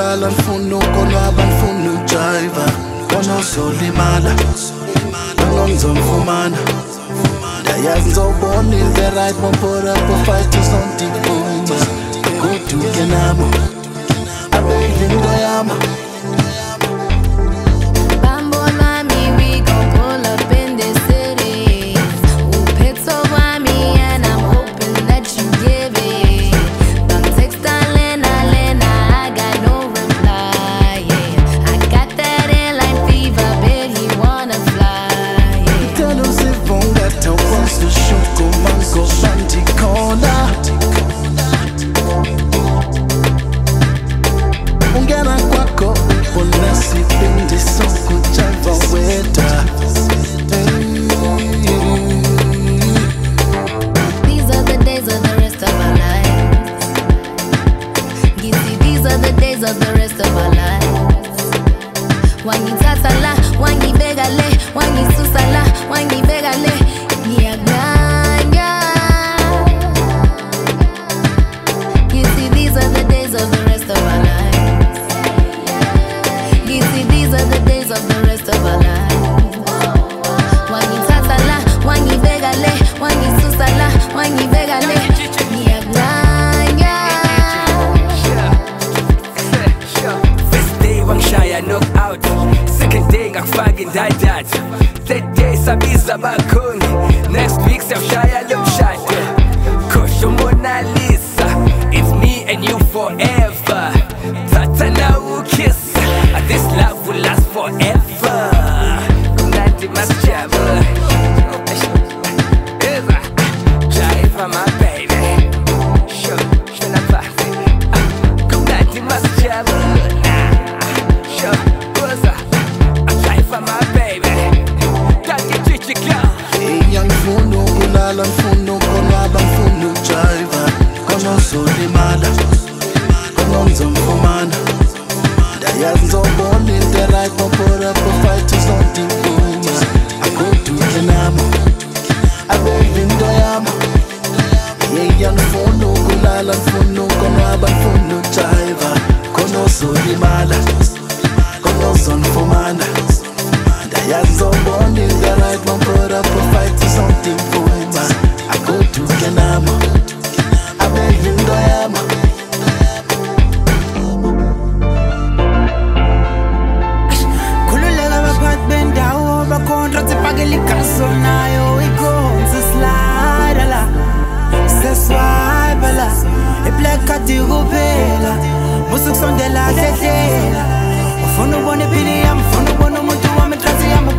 ukulala ngifuna ukonwaba ngifuna ujiva khona uzolimala noma ngizomfumana ndayazi ngizobona into right put up a fight uzondiphuma goduke nabo abedla into yami. Of the rest of our lives. Wangitatala, wangibegale, wangisusala, wangibegale, niyaganya. You see, these are the days of the rest of our lives. You see, these are the days of the rest of our lives. Wangitatala, wangibegale, wangisusala, wangibegale, niyaganya. Shaya knock out. Second day ngakufaka indadada. Third day sabiza abakhongi. Next week siyawushaya lo mshado. Khosha Mona Lisa, it's me and you forever. Thatha now kiss. This love will last forever. Kumnandi masijabula. Jive my baby. Shona phansi. Kumnandi masijabula. Ngifuna ukulala ngifuna ukonwaba ngifuna ujiva khona uzolimala khona ngizomfumana ndayazi ngizobona into right put up a fight uzondiphuma agoduke nami abedla into yami. Ngifuna ukulala ngifuna ukonwaba ngifuna ujiva khona uzolimala khona uzonifumana ndayazi ngizobona into right put up a fight uzondiphuma agoduke nami abedla into yami. Khululeka abaphathi bendawo bacontract ipakela igaso nayo ikhonza slide la seswipe la iblack card kuphela musukusondela hlela ufuna ubona iphini yami ufuna ubona umuntu wami trust yami